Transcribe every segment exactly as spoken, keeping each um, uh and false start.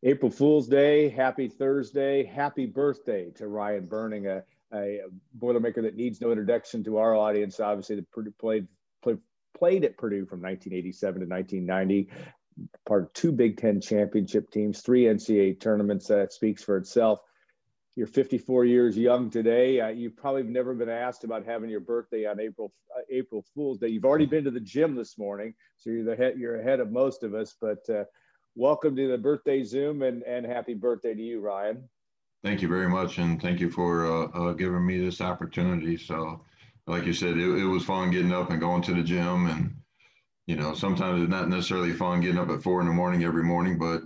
April Fool's Day, happy Thursday, happy birthday to Ryan Burning, a, a Boilermaker that needs no introduction to our audience. Obviously, the played, played played at Purdue from nineteen eighty-seven to nineteen ninety, part of two Big Ten championship teams, three N C double A tournaments. That uh, speaks for itself. You're fifty-four years young today. Uh, you've probably never been asked about having your birthday on April uh, April Fool's Day. You've already been to the gym this morning, so you're the head, you're ahead of most of us. But uh, welcome to the birthday Zoom, and and happy birthday to you, Ryan. Thank you very much, and thank you for uh, uh, giving me this opportunity. So, like you said, it, it was fun getting up and going to the gym, and you know, sometimes it's not necessarily fun getting up at four in the morning every morning, but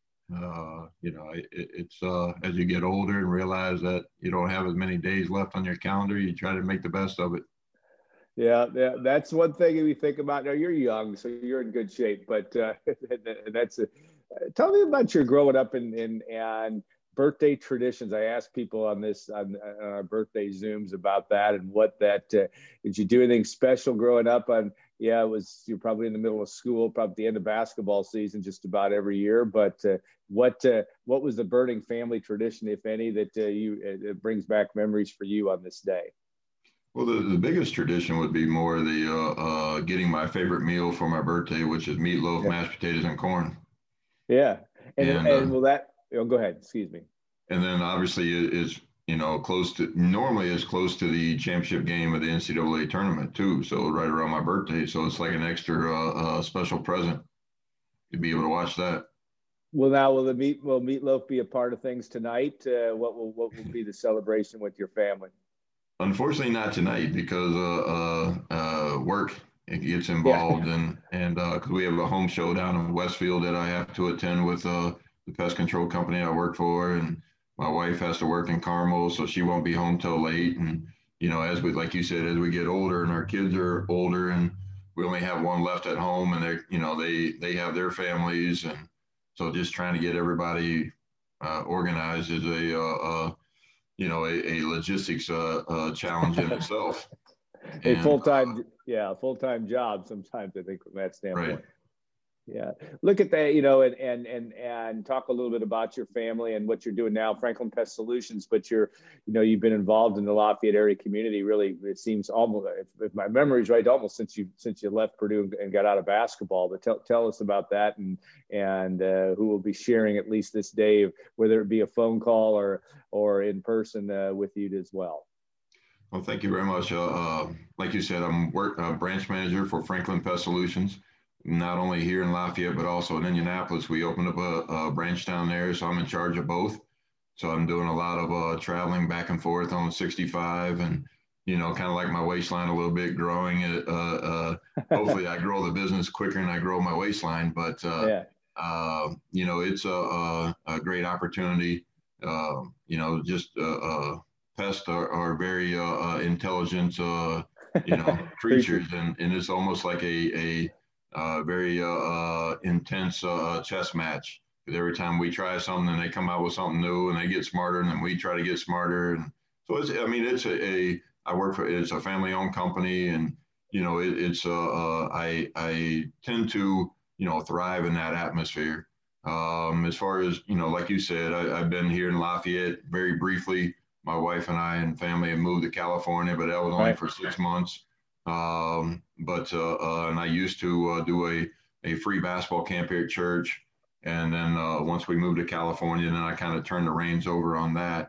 uh, you know, it, it's uh, as you get older and realize that you don't have as many days left on your calendar, you try to make the best of it. Yeah, yeah, that's one thing we think about. Now, you're young, so you're in good shape, but uh, that's a, tell me about your growing up in, in and birthday traditions. I ask people on this on, on our birthday Zooms about that and what that uh, did you do anything special growing up? On yeah, it was you're probably in the middle of school, probably at the end of basketball season, just about every year. But uh, what uh, what was the Burning family tradition, if any, that uh, you it brings back memories for you on this day? Well, the, the biggest tradition would be more the uh, uh, getting my favorite meal for my birthday, which is meatloaf, yeah. mashed potatoes, and corn. Yeah, and and, and uh, will that? Oh, go ahead. Excuse me. And then obviously it is, you know, close to, normally it's close to the championship game of the N C double A tournament too. So right around my birthday. So it's like an extra uh, uh, special present to be able to watch that. Well, now will the meat, will meatloaf be a part of things tonight? Uh, what will, what will be the celebration with your family? Unfortunately not tonight because uh, uh, uh, work it gets involved yeah. and, and uh, cause we have a home show down in Westfield that I have to attend with uh, the pest control company I work for, and my wife has to work in Carmel, so she won't be home till late. And, you know, as we, like you said, as we get older and our kids are older and we only have one left at home and they're, you know, they, they have their families. And so just trying to get everybody uh, organized is a, uh, uh, you know, a, a logistics uh, uh, challenge in itself. A full-time, yeah, full-time job sometimes, I think, from that standpoint. Right. Yeah, look at that, you know, and and and and talk a little bit about your family and what you're doing now, Franklin Pest Solutions. But you're, you know, you've been involved in the Lafayette area community. Really, it seems almost, if, if my memory is right, almost since you since you left Purdue and got out of basketball. But tell tell us about that, and and uh, who will be sharing at least this day, whether it be a phone call or or in person uh, with you as well. Well, thank you very much. Uh, uh, like you said, I'm work uh, branch manager for Franklin Pest Solutions. Not only here in Lafayette, but also in Indianapolis. We opened up a, a branch down there, so I'm in charge of both. So I'm doing a lot of uh, traveling back and forth on sixty-five and, you know, kind of like my waistline a little bit, growing it. Uh, uh, hopefully I grow the business quicker than I grow my waistline. But, uh, yeah. uh, you know, it's a, a, a great opportunity. Uh, you know, just uh, uh, pests are, are very uh, uh, intelligent, uh, you know, creatures. And, and it's almost like a, a Uh, very uh, uh, intense uh, chess match. Because every time we try something, they come out with something new, and they get smarter, and then we try to get smarter. And so it's, I mean, it's a, a I work for, it's a family-owned company, and you know, it, it's uh, uh, I I tend to you know thrive in that atmosphere. Um, as far as you know, like you said, I, I've been here in Lafayette very briefly. My wife and I and family have moved to California, but that was only right. for six months. Um, but, uh, uh, and I used to, uh, do a, a free basketball camp here at church. And then, uh, once we moved to California, then I kind of turned the reins over on that.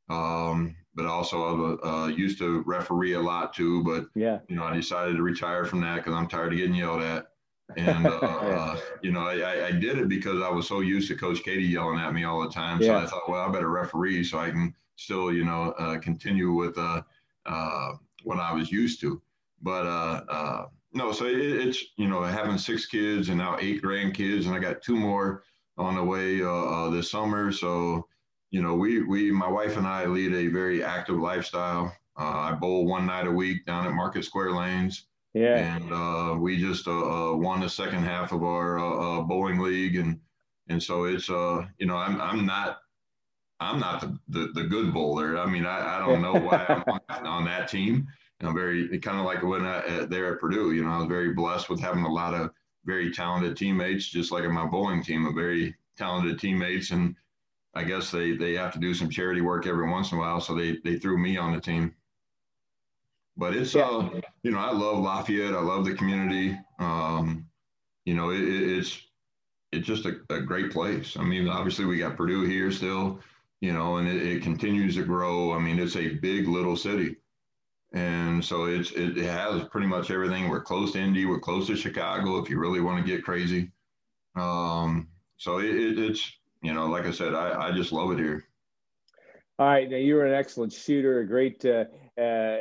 Um, but also, I, uh, used to referee a lot too, but, yeah. you know, I decided to retire from that because I'm tired of getting yelled at. And, uh, yeah. uh, you know, I, I did it because I was so used to Coach Katie yelling at me all the time. So yeah. I thought, well, I better referee so I can still, you know, uh, continue with, uh, uh, what I was used to. But, uh, uh, no, so it, it's, you know, having six kids and now eight grandkids, and I got two more on the way uh, uh, this summer. So, you know, we, we, my wife and I lead a very active lifestyle. Uh, I bowl one night a week down at Market Square Lanes. Yeah. And uh, we just uh, uh, won the second half of our uh, uh, bowling league. And, and so it's, uh, you know, I'm, I'm not, I'm not the, the, the good bowler. I mean, I, I don't know why I'm on, on that team. I'm very kind of like when I uh, there at Purdue, you know, I was very blessed with having a lot of very talented teammates, just like in my bowling team, a very talented teammates, and I guess they, they have to do some charity work every once in a while. So they, they threw me on the team. But it's, Yeah. uh, you know, I love Lafayette. I love the community. Um, you know, it, it's, it's just a, a great place. I mean, obviously we got Purdue here still, you know, and it, it continues to grow. I mean, it's a big little city. And so it's, it, it has pretty much everything. We're close to Indy. We're close to Chicago if you really want to get crazy. Um, so it, it, it's, you know, like I said, I, I just love it here. All right. Now, you're an excellent shooter, a great, uh, uh,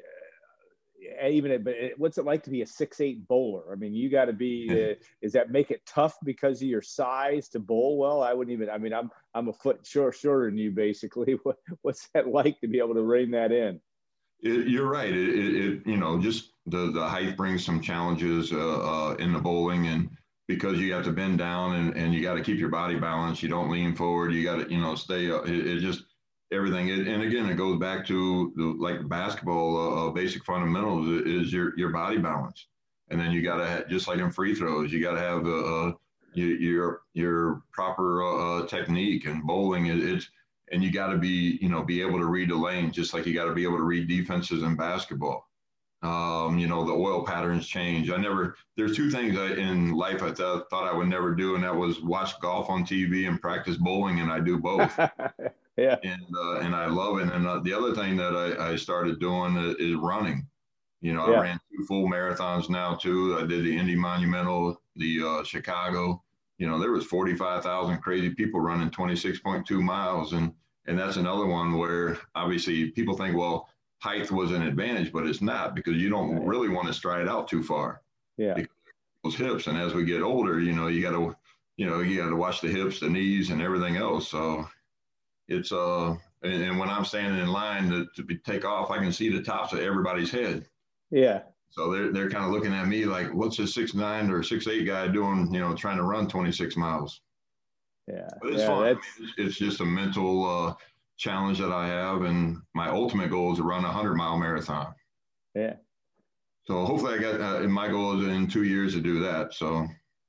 even, but what's it like to be a six eight bowler? I mean, you got to be, uh, is that make it tough because of your size to bowl well? I wouldn't even, I mean, I'm, I'm a foot short, shorter than you basically. What, what's that like to be able to rein that in? It, you're right. It, it, it, you know, just the, the height brings some challenges uh, uh, in the bowling, and because you have to bend down and, and you got to keep your body balanced. You don't lean forward. You got to, you know, stay up. It, it just, everything. It, and again, it goes back to the, like basketball, uh, uh, basic fundamentals is your, your body balance. And then you got to, just like in free throws, you got to have uh, your, your, your proper uh, technique, and bowling. It, it's, and you got to be, you know, be able to read the lane, just like you got to be able to read defenses in basketball. Um, you know, the oil patterns change. I never, there's two things I, in life I th- thought I would never do, and that was watch golf on T V and practice bowling, and I do both. Yeah. And, uh, and I love it. And uh, the other thing that I, I started doing is running. You know, Yeah. I ran two full marathons now too. I did the Indy Monumental, the uh, Chicago. You know, there was forty-five thousand crazy people running twenty-six point two miles. And, and that's another one where obviously people think, well, height was an advantage, but it's not, because you don't Right. really want to stride out too far. Yeah. Because those hips. And as we get older, you know, you got to, you know, you got to watch the hips, the knees, and everything else. So it's, uh, and, and when I'm standing in line to, to be, take off, I can see the tops of everybody's head. Yeah. So they're, they're kind of looking at me like, what's this six nine or six eight guy doing, you know, trying to run twenty-six miles. Yeah. But it's yeah, fun. That's... I mean, it's, it's just a mental uh, challenge that I have. And my ultimate goal is to run a hundred mile marathon. Yeah. So hopefully I got, uh, my goal is in two years to do that. So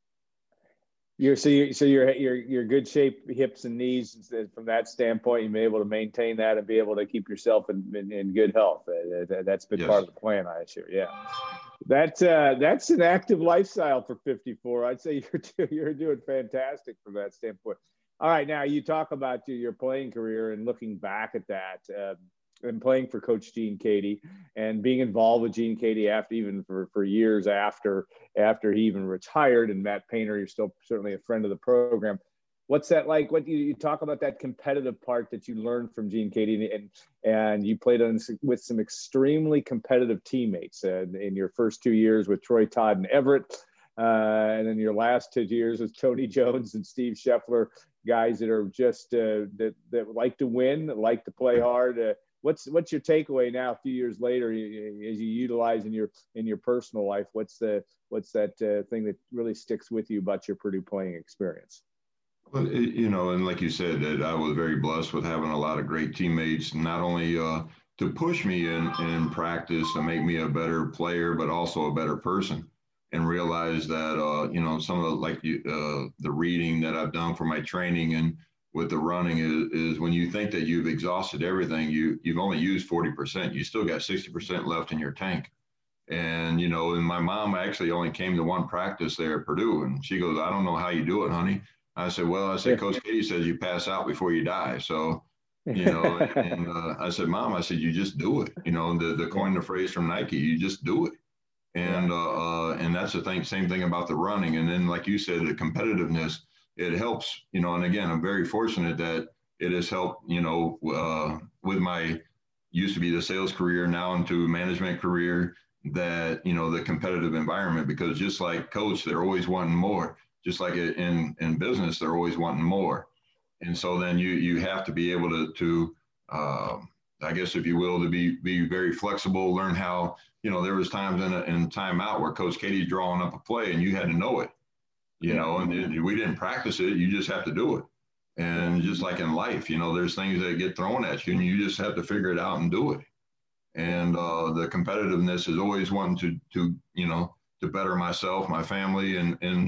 You're so you so you're you're you're good shape, hips and knees. From that standpoint, you've been able to maintain that and be able to keep yourself in, in, in good health. Uh, that's been yes. part of the plan, I assure. Yeah, that's uh, that's an active lifestyle for fifty-four. I'd say you're you're doing fantastic from that standpoint. All right, now you talk about your playing career and looking back at that. Uh, and playing for Coach Gene Keady and being involved with Gene Keady after even for, for years after after he even retired. And Matt Painter, you're still certainly a friend of the program. What's that like? What you, you talk about that competitive part that you learned from Gene Keady, and and you played on with some extremely competitive teammates uh, in your first two years with Troy Todd and Everett, uh, and then your last two years with Tony Jones and Steve Scheffler, guys that are just uh, that that like to win, that like to play hard. Uh, What's what's your takeaway now, a few years later, as you utilize in your in your personal life? What's the what's that uh, thing that really sticks with you about your Purdue playing experience? Well, you know, and like you said, that I was very blessed with having a lot of great teammates, not only uh, to push me in in practice to make me a better player, but also a better person, and realize that uh, you know, some of the like you, uh, the reading that I've done for my training and with the running is, is when you think that you've exhausted everything, you, you've only used forty percent. You still got sixty percent left in your tank. And, you know, and my mom actually only came to one practice there at Purdue. And she goes, I don't know how you do it, honey. I said, well, I said, yeah. Coach Keady says you pass out before you die. So, you know, and uh, I said, Mom, I said, you just do it. You know, the, the coin the phrase from Nike, you just do it. And, yeah. uh, uh, and that's the thing, same thing about the running. And then, like you said, the competitiveness, it helps, you know, and again, I'm very fortunate that it has helped, you know, uh, with my used to be the sales career now into management career, that, you know, the competitive environment, because just like coach, they're always wanting more, just like in, in business, they're always wanting more. And so then you, you have to be able to, to uh, I guess, if you will, to be, be very flexible, learn how, you know, there was times in a, in timeout where Coach Keady's drawing up a play and you had to know it. You yeah. know, and it, we didn't practice it. You just have to do it. And just like in life, you know, there's things that get thrown at you and you just have to figure it out and do it. And uh, the competitiveness is always wanting to, to, you know, to better myself, my family, and, and,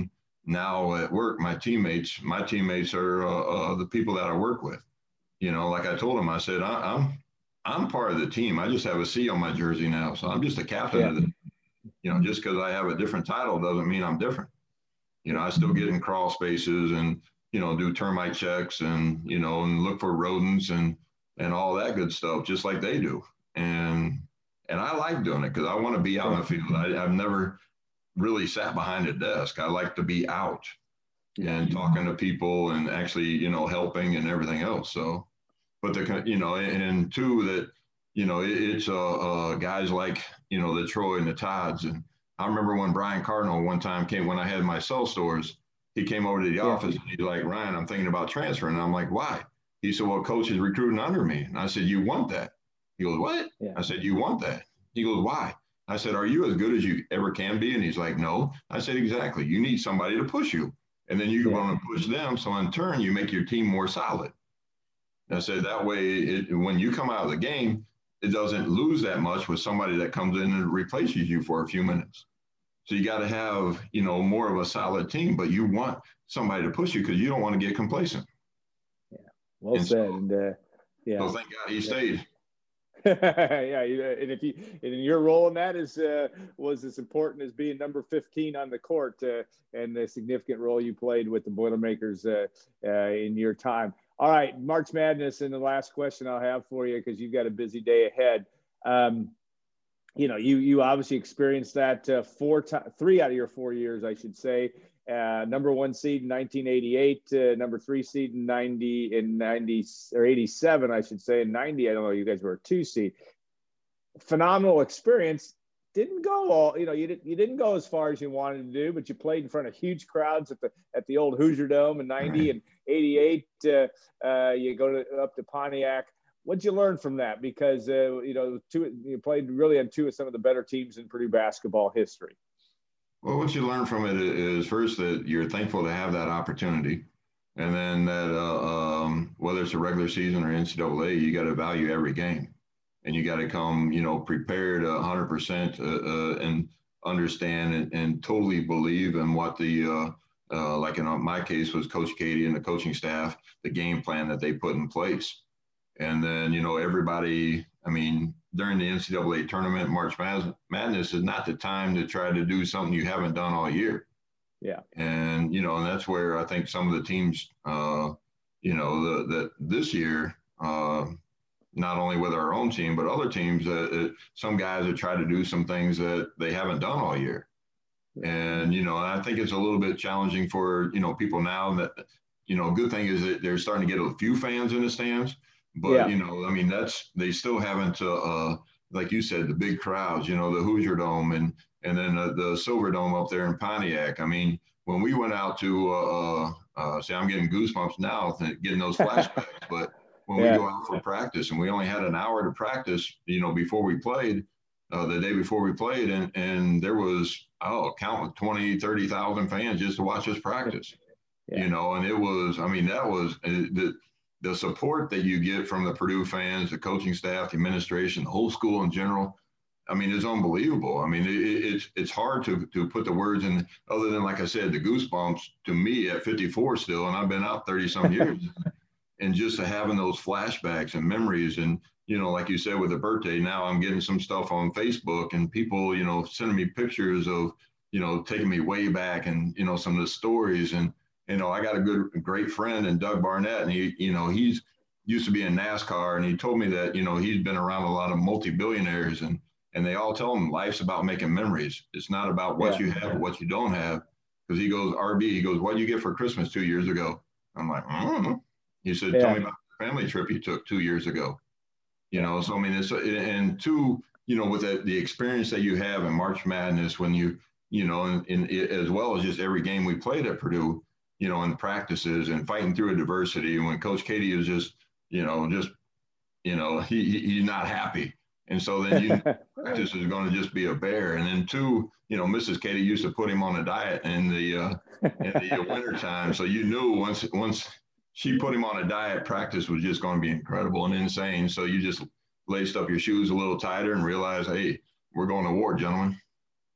now at work, my teammates, my teammates are uh, uh, the people that I work with. You know, like I told them, I said, I, I'm, I'm part of the team. I just have a C on my jersey now. So I'm just a captain Yeah. of the, you know, just because I have a different title doesn't mean I'm different. You know, I still get in crawl spaces and, you know, do termite checks and, you know, and look for rodents and, and all that good stuff, just like they do. And, and I like doing it because I want to be out in the field. I, I've never really sat behind a desk. I like to be out and talking to people and actually, you know, helping and everything else. So, but the, you know, and, and two, that, you know, it, it's uh, uh, guys like, you know, the Troy and the Todds. And I remember when Brian Cardinal one time came, when I had my cell stores, he came over to the yeah. office and he's like, Ryan, I'm thinking about transferring. And I'm like, why? He said, well, coach is recruiting under me. And I said, you want that? He goes, what? Yeah. I said, you want that? He goes, why? I said, are you as good as you ever can be? And he's like, no. I said, exactly. You need somebody to push you. And then you yeah. want to push them. So in turn, you make your team more solid. And I said, that way, it, when you come out of the game, it doesn't lose that much with somebody that comes in and replaces you for a few minutes. So you got to have, you know, more of a solid team, but you want somebody to push you because you don't want to get complacent. Yeah, well and said. So, and uh, yeah, so thank God he yeah. stayed. yeah, and if you and your role in that is uh, was as important as being number fifteen on the court, uh, and the significant role you played with the Boilermakers uh, uh, in your time. All right, March Madness, and the last question I'll have for you because you've got a busy day ahead. Um, you know, you you obviously experienced that uh, four to- three out of your four years, I should say. Uh, number one seed in nineteen eighty-eight, uh, number three seed in ninety in ninety or eighty-seven, I should say. In ninety, I don't know, you guys were a two seed. Phenomenal experience. Didn't go all, you know, you didn't you didn't go as far as you wanted to do, but you played in front of huge crowds at the at the old Hoosier Dome in ninety and eighty-eight. Uh, uh, you go to, up to Pontiac. What'd you learn from that? Because uh, you know, two, you played really on two of some of the better teams in Purdue basketball history. Well, what you learn from it is first that you're thankful to have that opportunity, and then that uh, um, whether it's a regular season or N C double A, you got to value every game, and you got to come, you know, prepared one hundred percent uh, uh, and understand and, and totally believe in what the uh, uh, like in my case was Coach Katie and the coaching staff, the game plan that they put in place, and then you know everybody. I mean, during the N C double A tournament, March Madness is not the time to try to do something you haven't done all year. Yeah. And, you know, and that's where I think some of the teams, uh, you know, the, that this year, uh, not only with our own team, but other teams, uh, uh, some guys have tried to do some things that they haven't done all year. Yeah. And, you know, I think it's a little bit challenging for, you know, people now that, you know, good thing is that they're starting to get a few fans in the stands. But, yeah. you know, I mean, that's, they still haven't, uh, uh, like you said, the big crowds, you know, the Hoosier Dome and, and then uh, the Silver Dome up there in Pontiac. I mean, when we went out to, uh, uh, see, I'm getting goosebumps now, getting those flashbacks, but when yeah. we go out for practice and we only had an hour to practice, you know, before we played, uh, the day before we played, and, and there was, oh, count twenty, thirty thousand fans just to watch us practice, yeah. you know, and it was, I mean, that was uh, the, the support that you get from the Purdue fans, the coaching staff, the administration, the whole school in general, I mean, it's unbelievable. I mean, it, it's it's hard to to put the words in, other than, like I said, the goosebumps to me at fifty-four still, and I've been out thirty some years, and just having those flashbacks and memories, and you know, like you said with the birthday, now I'm getting some stuff on Facebook, and people, you know, sending me pictures of, you know, taking me way back, and you know, some of the stories. And you know, I got a good, great friend in Doug Barnett, and he, you know, he's used to be in NASCAR, and he told me that, you know, he's been around a lot of multi-billionaires, and and they all tell him life's about making memories. It's not about what yeah. you have or what you don't have. Because he goes, R B, he goes, what did you get for Christmas two years ago? I'm like, I don't know. He said, yeah. tell me about the family trip you took two years ago. You know, so I mean, it's, and two, you know, with the, the experience that you have in March Madness, when you, you know, in, in, as well as just every game we played at Purdue, you know, in practices and fighting through adversity. And when Coach Katie is just, you know, just, you know, he, he he's not happy. And so then you practice is going to just be a bear. And then two, you know, Missus Katie used to put him on a diet in the uh, in the winter time. So you knew once once she put him on a diet, practice was just going to be incredible and insane. So you just laced up your shoes a little tighter and realized, hey, we're going to war, gentlemen.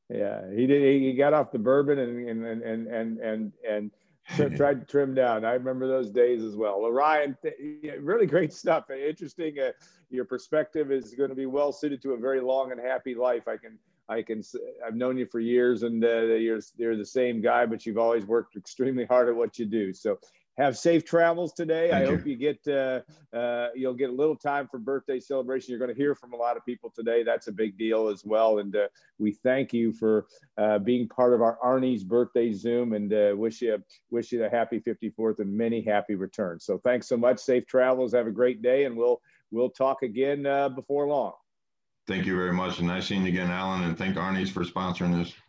Yeah, he did. He got off the bourbon and and and and and and tr- tried to trim down. I remember those days as well. Well, Ryan, really great stuff. Interesting. Uh, your perspective is going to be well suited to a very long and happy life. I can. I can. I've known you for years, and uh, you're you're the same guy, but you've always worked extremely hard at what you do. So, have safe travels today. Thank I you. hope you get uh, uh, you'll get a little time for birthday celebration. You're going to hear from a lot of people today. That's a big deal as well. And uh, we thank you for uh, being part of our Arnie's birthday Zoom, and uh, wish you wish you a happy fifty-fourth and many happy returns. So thanks so much. Safe travels. Have a great day, and we'll we'll talk again uh, before long. Thank you very much. And nice seeing you again, Alan, and thank Arnie's for sponsoring this.